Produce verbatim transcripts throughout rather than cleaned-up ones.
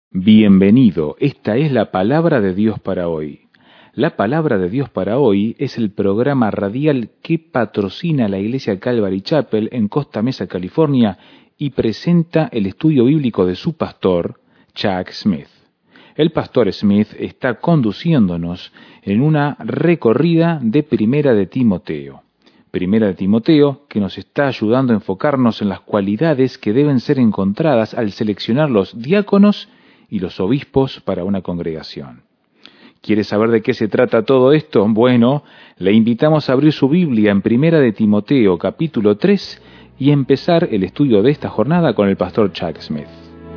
Bienvenido, esta es la palabra de Dios para hoy. La palabra de Dios para hoy es el programa radial que patrocina la Iglesia Calvary Chapel en Costa Mesa, California, y presenta el estudio bíblico de su pastor, Chuck Smith. El pastor Smith está conduciéndonos en una recorrida de Primera de Timoteo. Primera de Timoteo, que nos está ayudando a enfocarnos en las cualidades que deben ser encontradas al seleccionar los diáconos y los obispos para una congregación. ¿Quiere saber de qué se trata todo esto? Bueno, le invitamos a abrir su Biblia en Primera de Timoteo, capítulo tres, y empezar el estudio de esta jornada con el pastor Chuck Smith.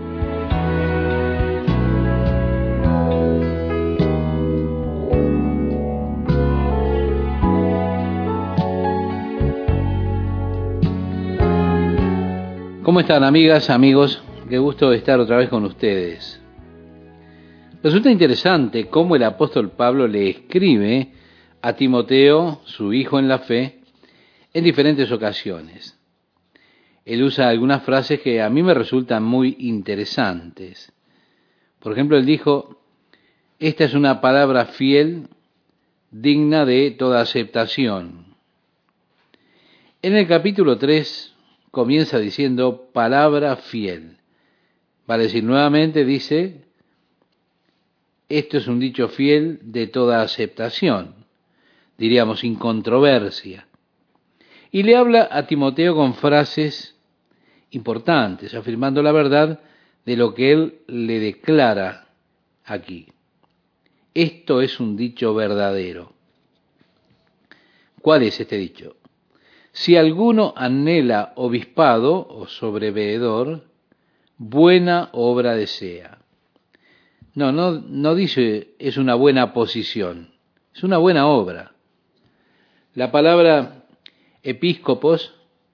¿Cómo están, amigas, amigos? Qué gusto estar otra vez con ustedes. Resulta interesante cómo el apóstol Pablo le escribe a Timoteo, su hijo en la fe, en diferentes ocasiones. Él usa algunas frases que a mí me resultan muy interesantes. Por ejemplo, él dijo, esta es una palabra fiel, digna de toda aceptación. En el capítulo tres comienza diciendo palabra fiel. Vale decir, nuevamente dice, esto es un dicho fiel de toda aceptación, diríamos sin controversia. Y le habla a Timoteo con frases importantes, afirmando la verdad de lo que él le declara aquí. Esto es un dicho verdadero. ¿Cuál es este dicho? Si alguno anhela obispado o sobreveedor, buena obra desea. No, no, no dice es una buena posición, es una buena obra. La palabra episcopos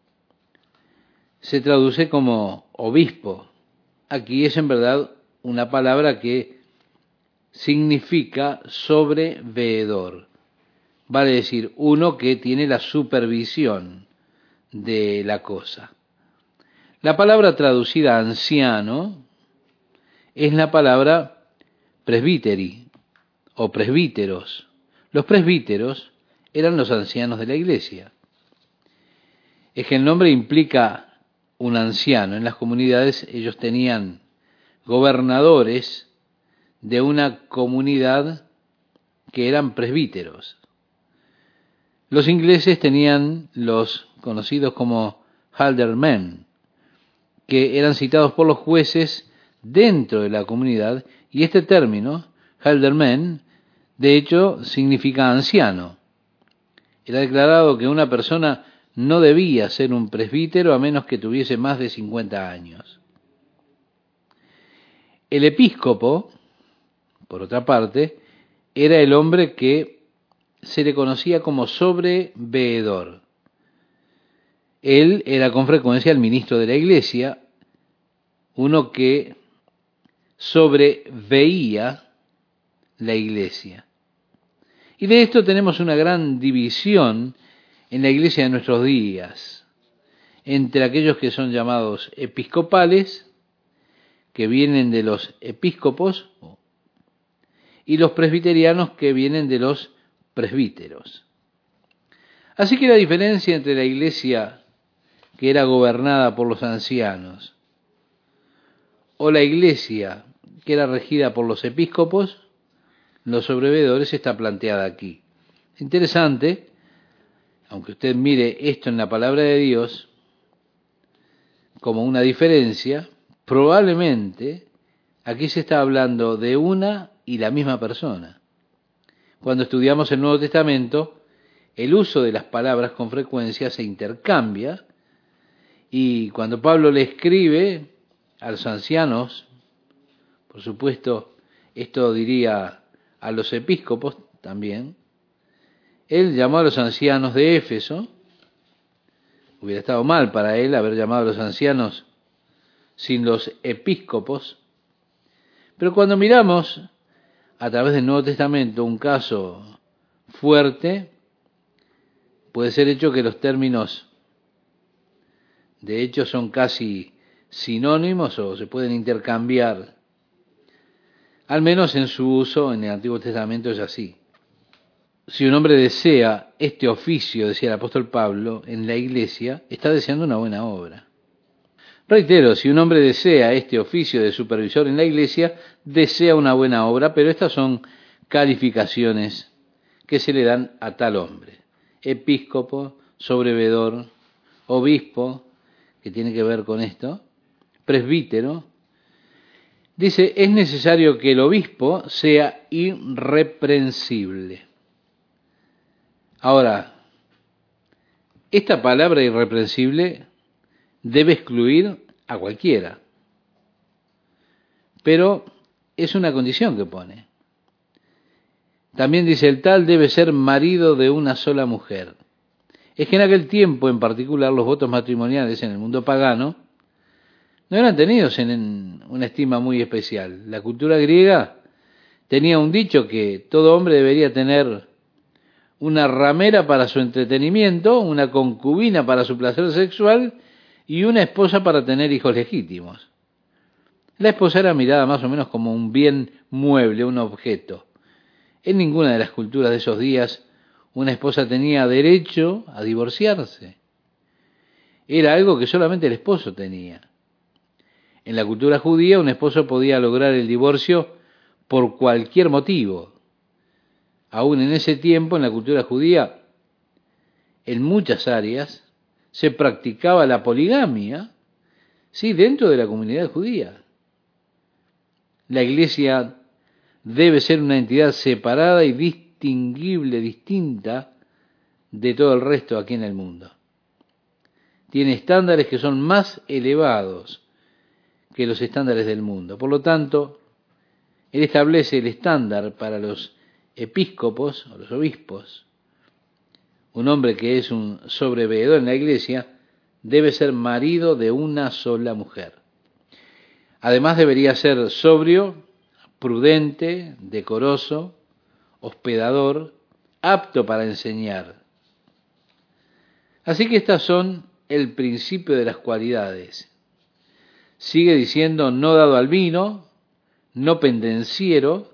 se traduce como obispo. Aquí es en verdad una palabra que significa sobreveedor. Vale decir, uno que tiene la supervisión de la cosa. La palabra traducida anciano es la palabra presbíteri o presbíteros. Los presbíteros eran los ancianos de la iglesia. Es que el nombre implica un anciano. En las comunidades ellos tenían gobernadores de una comunidad que eran presbíteros. Los ingleses tenían los conocidos como aldermen, que eran citados por los jueces dentro de la comunidad, y este término, aldermen, de hecho significa anciano. Era declarado que una persona no debía ser un presbítero a menos que tuviese más de cincuenta años. El episcopo, por otra parte, era el hombre que se le conocía como sobreveedor. Él era con frecuencia el ministro de la iglesia, uno que sobreveía la iglesia. Y de esto tenemos una gran división en la iglesia de nuestros días, entre aquellos que son llamados episcopales, que vienen de los episcopos, y los presbiterianos, que vienen de los presbíteros. Así que la diferencia entre la iglesia que era gobernada por los ancianos o la iglesia que era regida por los episcopos, los sobreveedores, está planteada aquí. Interesante, aunque usted mire esto en la palabra de Dios como una diferencia, probablemente aquí se está hablando de una y la misma persona. Cuando estudiamos el Nuevo Testamento, el uso de las palabras con frecuencia se intercambia, y cuando Pablo le escribe a los ancianos, por supuesto, esto diría a los episcopos también, él llamó a los ancianos de Éfeso. Hubiera estado mal para él haber llamado a los ancianos sin los episcopos, pero cuando miramos a través del Nuevo Testamento un caso fuerte, puede ser hecho que los términos de hecho son casi sinónimos o se pueden intercambiar. Al menos en su uso en el Antiguo Testamento es así. Si un hombre desea este oficio, decía el apóstol Pablo, en la iglesia, está deseando una buena obra. Reitero, si un hombre desea este oficio de supervisor en la iglesia, desea una buena obra, pero estas son calificaciones que se le dan a tal hombre. Episcopo, sobreveedor, obispo, que tiene que ver con esto, presbítero. Dice, es necesario que el obispo sea irreprensible. Ahora, esta palabra irreprensible debe excluir a cualquiera, pero es una condición que pone. También dice, el tal debe ser marido de una sola mujer. Es que en aquel tiempo, en particular, los votos matrimoniales en el mundo pagano no eran tenidos en una estima muy especial. La cultura griega tenía un dicho que todo hombre debería tener una ramera para su entretenimiento, una concubina para su placer sexual y una esposa para tener hijos legítimos. La esposa era mirada más o menos como un bien mueble, un objeto. En ninguna de las culturas de esos días una esposa tenía derecho a divorciarse. Era algo que solamente el esposo tenía. En la cultura judía un esposo podía lograr el divorcio por cualquier motivo. Aún en ese tiempo, en la cultura judía, en muchas áreas, se practicaba la poligamia, sí, dentro de la comunidad judía. La iglesia debe ser una entidad separada y distinguible, distinta de todo el resto aquí en el mundo. Tiene estándares que son más elevados que los estándares del mundo. Por lo tanto, él establece el estándar para los episcopos o los obispos. Un hombre que es un sobreveedor en la iglesia debe ser marido de una sola mujer. Además debería ser sobrio, prudente, decoroso, hospedador, apto para enseñar. Así que estas son el principio de las cualidades. Sigue diciendo no dado al vino, no pendenciero,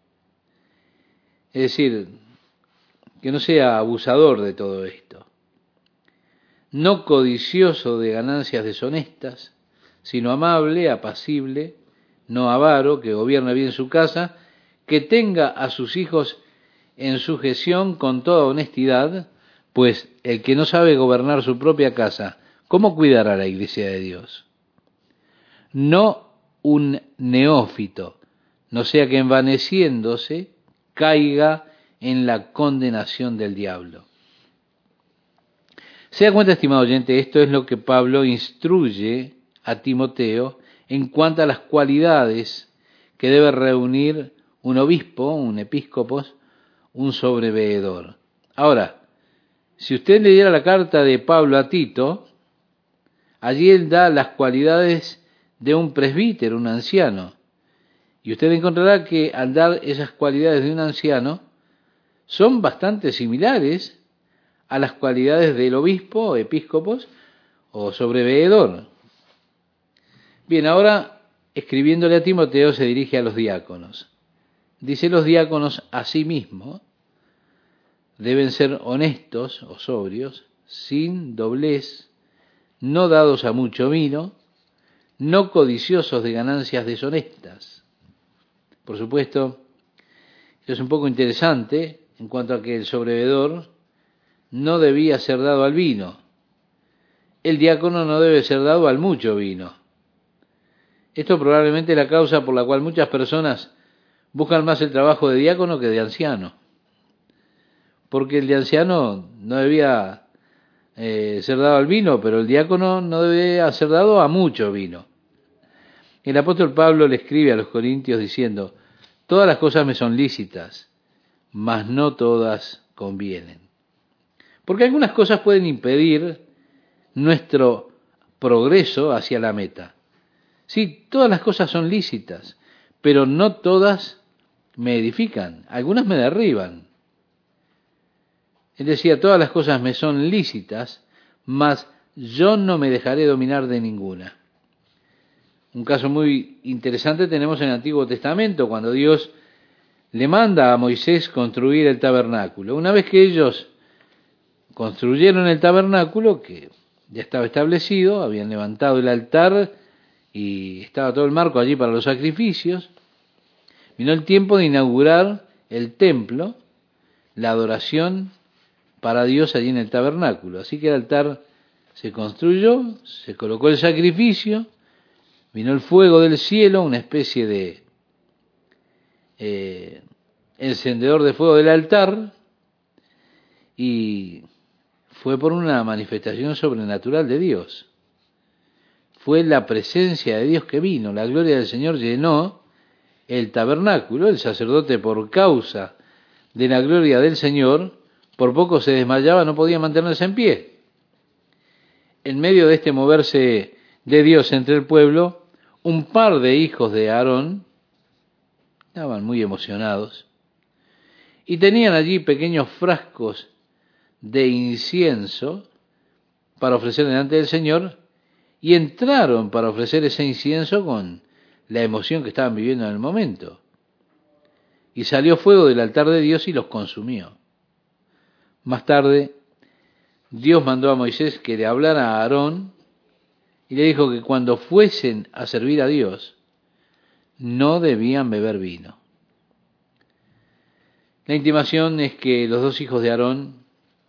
es decir, que no sea abusador de todo esto, no codicioso de ganancias deshonestas, sino amable, apacible, no avaro, que gobierne bien su casa, que tenga a sus hijos en sujeción con toda honestidad, pues el que no sabe gobernar su propia casa, ¿cómo cuidará la iglesia de Dios? No un neófito, no sea que envaneciéndose caiga en la condenación del diablo. Se da cuenta, estimado oyente, esto es lo que Pablo instruye a Timoteo en cuanto a las cualidades que debe reunir un obispo, un episcopo, un sobreveedor. Ahora, si usted leyera la carta de Pablo a Tito, allí él da las cualidades de un presbítero, un anciano, y usted encontrará que al dar esas cualidades de un anciano, son bastante similares a las cualidades del obispo, episcopos o sobreveedor. Bien, ahora, escribiéndole a Timoteo, se dirige a los diáconos. Dice, los diáconos asimismo deben ser honestos o sobrios, sin doblez, no dados a mucho vino, no codiciosos de ganancias deshonestas. Por supuesto, esto es un poco interesante en cuanto a que el sobreveedor no debía ser dado al vino. El diácono no debe ser dado al mucho vino. Esto probablemente es la causa por la cual muchas personas buscan más el trabajo de diácono que de anciano. Porque el de anciano no debía eh, ser dado al vino, pero el diácono no debía ser dado a mucho vino. El apóstol Pablo le escribe a los corintios diciendo, todas las cosas me son lícitas, mas no todas convienen. Porque algunas cosas pueden impedir nuestro progreso hacia la meta. Sí, todas las cosas son lícitas, pero no todas me edifican, algunas me derriban. Él decía, todas las cosas me son lícitas, mas yo no me dejaré dominar de ninguna. Un caso muy interesante tenemos en el Antiguo Testamento, cuando Dios le manda a Moisés construir el tabernáculo. Una vez que ellos construyeron el tabernáculo, que ya estaba establecido, habían levantado el altar y estaba todo el marco allí para los sacrificios, vino el tiempo de inaugurar el templo, la adoración para Dios allí en el tabernáculo. Así que el altar se construyó, se colocó el sacrificio, vino el fuego del cielo, una especie de eh, encendedor de fuego del altar, y fue por una manifestación sobrenatural de Dios. Fue la presencia de Dios que vino, la gloria del Señor llenó el tabernáculo. El sacerdote, por causa de la gloria del Señor, por poco se desmayaba, no podía mantenerse en pie. En medio de este moverse de Dios entre el pueblo, un par de hijos de Aarón estaban muy emocionados y tenían allí pequeños frascos de incienso para ofrecer delante del Señor, y entraron para ofrecer ese incienso con la emoción que estaban viviendo en el momento. Y salió fuego del altar de Dios y los consumió. Más tarde, Dios mandó a Moisés que le hablara a Aarón y le dijo que cuando fuesen a servir a Dios, no debían beber vino. La intimación es que los dos hijos de Aarón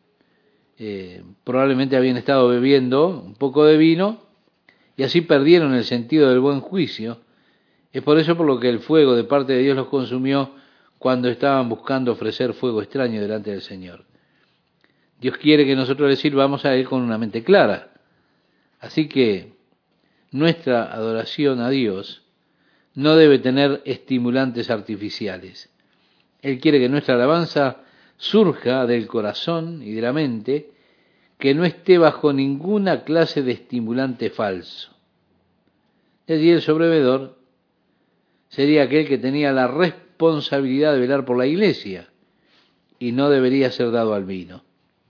eh, probablemente habían estado bebiendo un poco de vino y así perdieron el sentido del buen juicio. Es por eso por lo que el fuego de parte de Dios los consumió cuando estaban buscando ofrecer fuego extraño delante del Señor. Dios quiere que nosotros le sirvamos a Él con una mente clara. Así que nuestra adoración a Dios no debe tener estimulantes artificiales. Él quiere que nuestra alabanza surja del corazón y de la mente, que no esté bajo ninguna clase de estimulante falso. De allí el sobrevedor sería aquel que tenía la responsabilidad de velar por la iglesia y no debería ser dado al vino.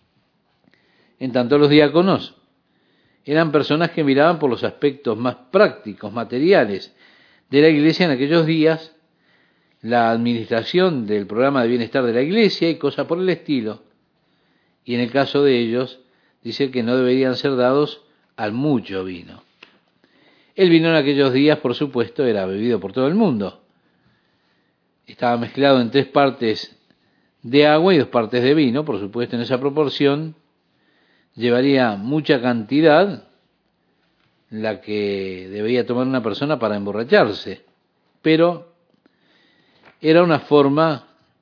En tanto, los diáconos eran personas que miraban por los aspectos más prácticos, materiales de la iglesia en aquellos días, la administración del programa de bienestar de la iglesia y cosas por el estilo. Y en el caso de ellos, dice que no deberían ser dados al mucho vino. El vino en aquellos días, por supuesto, era bebido por todo el mundo. Estaba mezclado en tres partes de agua y dos partes de vino, por supuesto, en esa proporción. Llevaría mucha cantidad la que debería tomar una persona para emborracharse, pero era una forma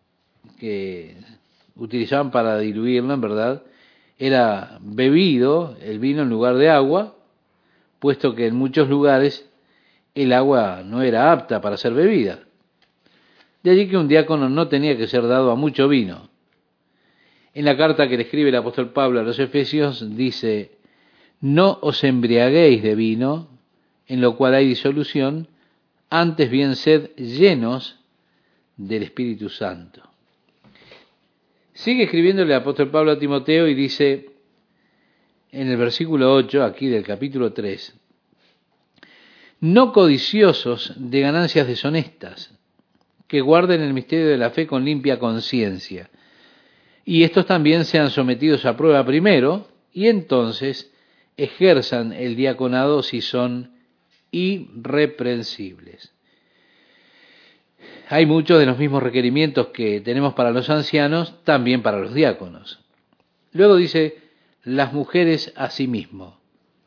que utilizaban para diluirlo, en verdad. Era bebido el vino en lugar de agua, puesto que en muchos lugares el agua no era apta para ser bebida. De allí que un diácono no tenía que ser dado a mucho vino. En la carta que le escribe el apóstol Pablo a los Efesios dice: no os embriaguéis de vino, en lo cual hay disolución, antes bien sed llenos del Espíritu Santo. Sigue escribiéndole el apóstol Pablo a Timoteo y dice en el versículo ocho, aquí del capítulo tres, no codiciosos de ganancias deshonestas, que guarden el misterio de la fe con limpia conciencia, y estos también sean sometidos a prueba primero, y entonces ejerzan el diaconado si son irreprensibles. Hay muchos de los mismos requerimientos que tenemos para los ancianos, también para los diáconos. Luego dice, las mujeres asimismo.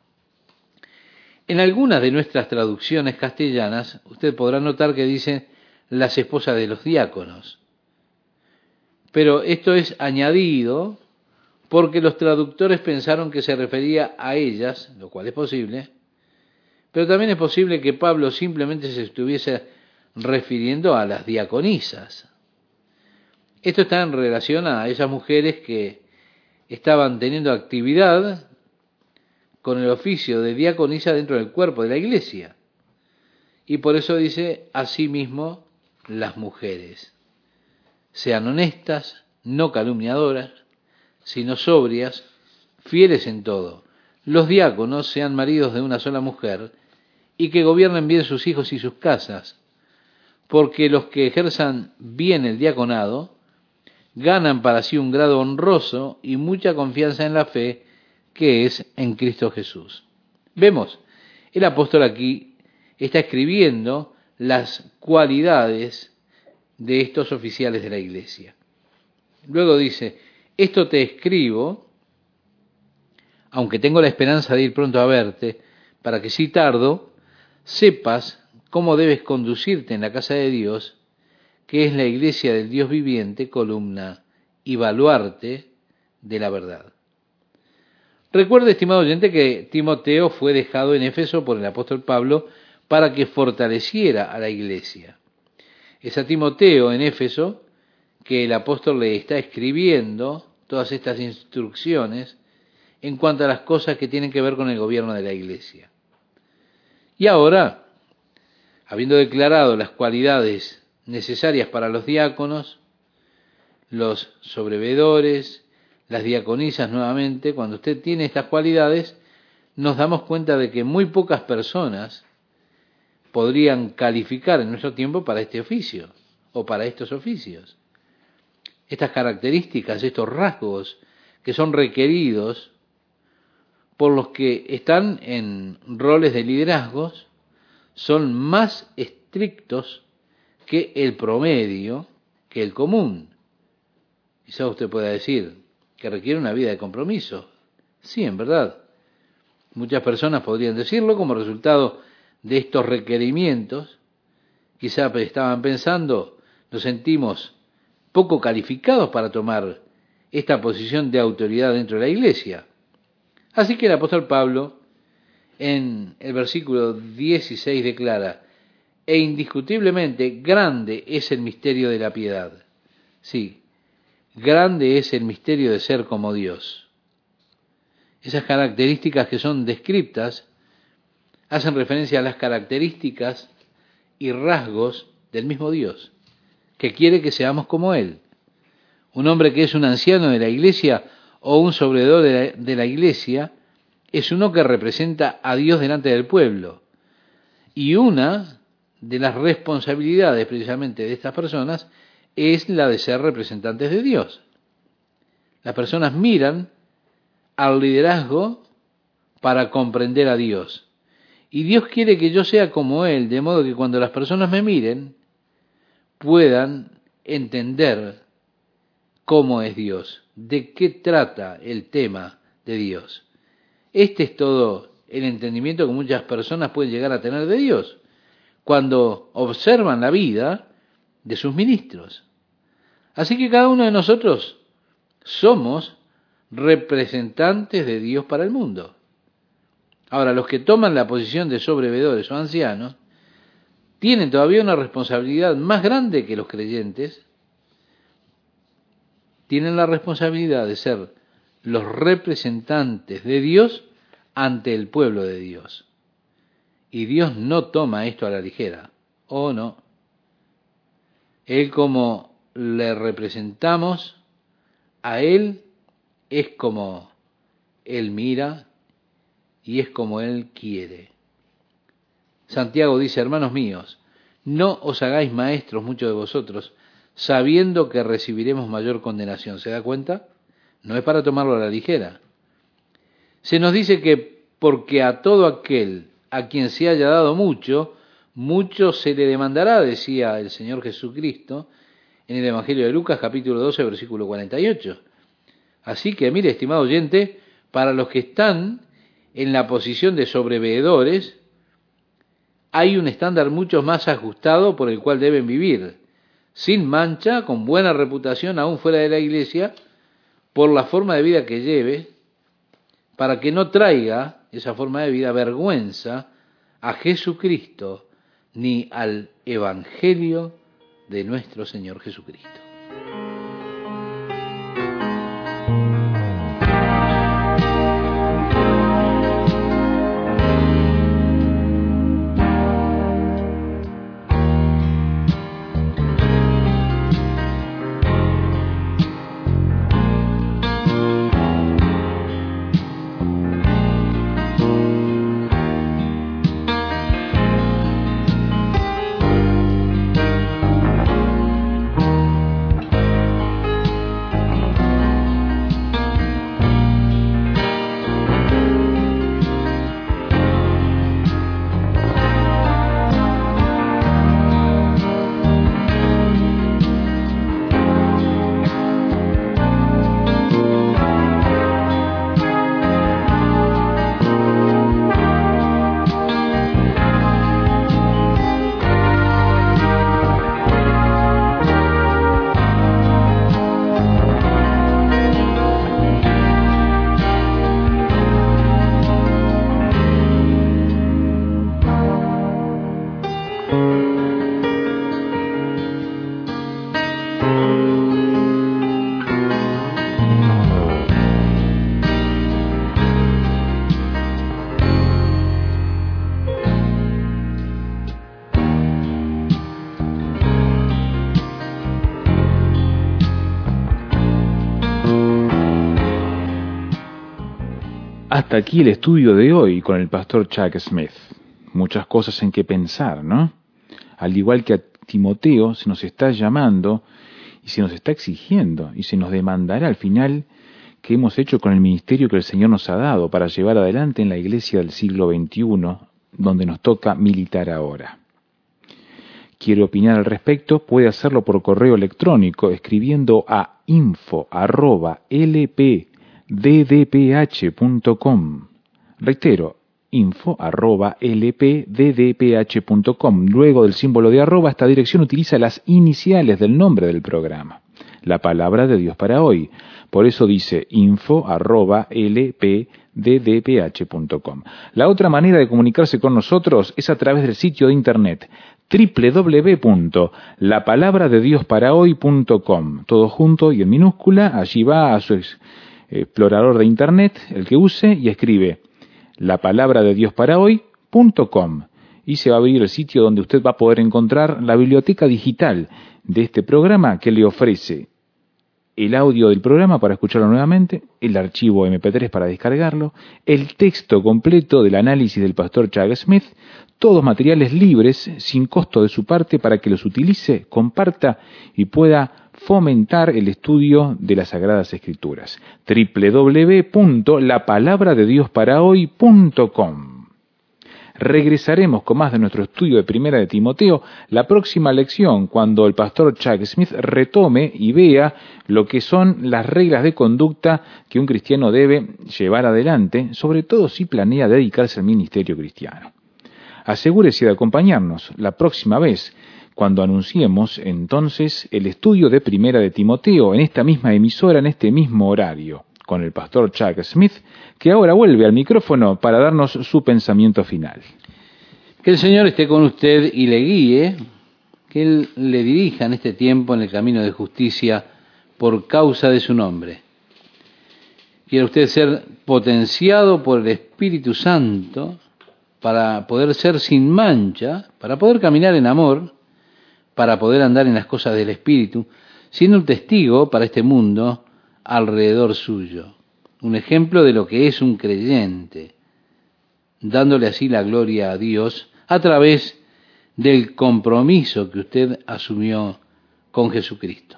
En algunas de nuestras traducciones castellanas, usted podrá notar que dice las esposas de los diáconos. Pero esto es añadido porque los traductores pensaron que se refería a ellas, lo cual es posible, pero también es posible que Pablo simplemente se estuviese refiriendo a las diaconisas. Esto está en relación a esas mujeres que estaban teniendo actividad con el oficio de diaconisa dentro del cuerpo de la iglesia. Y por eso dice, asimismo, las mujeres. Sean honestas, no calumniadoras, sino sobrias, fieles en todo. Los diáconos sean maridos de una sola mujer y que gobiernen bien sus hijos y sus casas, porque los que ejerzan bien el diaconado ganan para sí un grado honroso y mucha confianza en la fe que es en Cristo Jesús. Vemos, el apóstol aquí está escribiendo las cualidades de estos oficiales de la iglesia. Luego dice, esto te escribo, aunque tengo la esperanza de ir pronto a verte, para que si tardo, sepas cómo debes conducirte en la casa de Dios, que es la iglesia del Dios viviente, columna y baluarte de la verdad. Recuerde, estimado oyente, que Timoteo fue dejado en Éfeso por el apóstol Pablo para que fortaleciera a la iglesia. Es a Timoteo en Éfeso que el apóstol le está escribiendo todas estas instrucciones en cuanto a las cosas que tienen que ver con el gobierno de la iglesia. Y ahora, habiendo declarado las cualidades necesarias para los diáconos, los sobreveedores, las diaconisas nuevamente, cuando usted tiene estas cualidades, nos damos cuenta de que muy pocas personas podrían calificar en nuestro tiempo para este oficio o para estos oficios. Estas características, estos rasgos que son requeridos por los que están en roles de liderazgos son más estrictos que el promedio, que el común. Quizá usted pueda decir que requiere una vida de compromiso. Sí, en verdad. Muchas personas podrían decirlo como resultado de estos requerimientos. Quizá estaban pensando, nos sentimos poco calificados para tomar esta posición de autoridad dentro de la iglesia. Así que el apóstol Pablo, en el versículo dieciséis, declara, e indiscutiblemente grande es el misterio de la piedad. Sí, grande es el misterio de ser como Dios. Esas características que son descriptas hacen referencia a las características y rasgos del mismo Dios, que quiere que seamos como Él. Un hombre que es un anciano de la iglesia o un sobredor de la, de la iglesia es uno que representa a Dios delante del pueblo. Y una de las responsabilidades precisamente de estas personas es la de ser representantes de Dios. Las personas miran al liderazgo para comprender a Dios. Y Dios quiere que yo sea como Él, de modo que cuando las personas me miren, puedan entender cómo es Dios, de qué trata el tema de Dios. Este es todo el entendimiento que muchas personas pueden llegar a tener de Dios cuando observan la vida de sus ministros. Así que cada uno de nosotros somos representantes de Dios para el mundo. Ahora, los que toman la posición de sobreveedores o ancianos tienen todavía una responsabilidad más grande que los creyentes. Tienen la responsabilidad de ser los representantes de Dios ante el pueblo de Dios. Y Dios no toma esto a la ligera, ¿o no? Él, como le representamos a Él, es como Él mira y es como Él quiere. Santiago dice, hermanos míos, no os hagáis maestros muchos de vosotros, sabiendo que recibiremos mayor condenación. ¿Se da cuenta? No es para tomarlo a la ligera. Se nos dice que porque a todo aquel a quien se haya dado mucho, mucho se le demandará, decía el Señor Jesucristo en el Evangelio de Lucas, capítulo doce, versículo cuarenta y ocho. Así que, mire, estimado oyente, para los que están en la posición de sobreveedores, hay un estándar mucho más ajustado por el cual deben vivir, sin mancha, con buena reputación, aún fuera de la iglesia, por la forma de vida que lleve, para que no traiga esa forma de vida vergüenza a Jesucristo ni al Evangelio de nuestro Señor Jesucristo. Hasta aquí el estudio de hoy con el pastor Chuck Smith. Muchas cosas en que pensar, ¿no? Al igual que a Timoteo se nos está llamando y se nos está exigiendo y se nos demandará al final qué hemos hecho con el ministerio que el Señor nos ha dado para llevar adelante en la iglesia del siglo veintiuno, donde nos toca militar ahora. Quiere opinar al respecto, puede hacerlo por correo electrónico escribiendo a info arroba l p d d p h punto com. Reitero, info arroba l p d d p h punto com. Luego del símbolo de arroba, esta dirección utiliza las iniciales del nombre del programa, la palabra de Dios para hoy. Por eso dice info arroba l p d d p h punto com. La otra manera de comunicarse con nosotros es a través del sitio de internet doble u doble u doble u punto la palabra de dios para hoy punto com. Todo junto y en minúscula. Allí va a su explorador de internet, el que use, y escribe la palabra de dios para hoy punto com. Y se va a abrir el sitio donde usted va a poder encontrar la biblioteca digital de este programa, que le ofrece el audio del programa para escucharlo nuevamente, el archivo eme pe tres para descargarlo, el texto completo del análisis del pastor Chuck Smith, todos materiales libres, sin costo de su parte, para que los utilice, comparta y pueda fomentar el estudio de las Sagradas Escrituras. doble u doble u doble u punto la palabra de dios para hoy punto com. Regresaremos con más de nuestro estudio de Primera de Timoteo la próxima lección, cuando el pastor Chuck Smith retome y vea lo que son las reglas de conducta que un cristiano debe llevar adelante, sobre todo si planea dedicarse al ministerio cristiano. Asegúrese de acompañarnos la próxima vez cuando anunciemos entonces el estudio de Primera de Timoteo en esta misma emisora, en este mismo horario, con el pastor Chuck Smith, que ahora vuelve al micrófono para darnos su pensamiento final. Que el Señor esté con usted y le guíe, que Él le dirija en este tiempo en el camino de justicia por causa de su nombre. Quiere usted ser potenciado por el Espíritu Santo para poder ser sin mancha, para poder caminar en amor, para poder andar en las cosas del Espíritu, siendo un testigo para este mundo alrededor suyo, un ejemplo de lo que es un creyente, dándole así la gloria a Dios a través del compromiso que usted asumió con Jesucristo.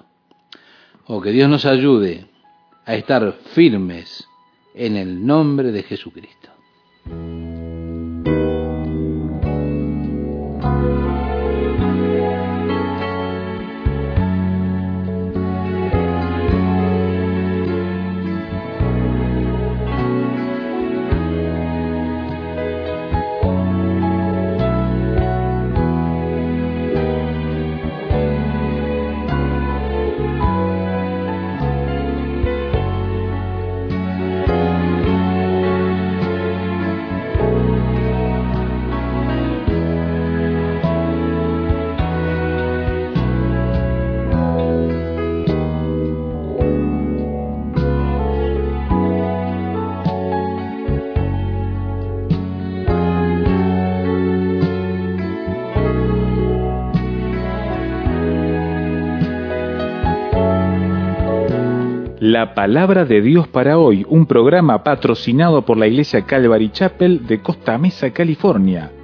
O que Dios nos ayude a estar firmes en el nombre de Jesucristo. La palabra de Dios para hoy, un programa patrocinado por la Iglesia Calvary Chapel de Costa Mesa, California.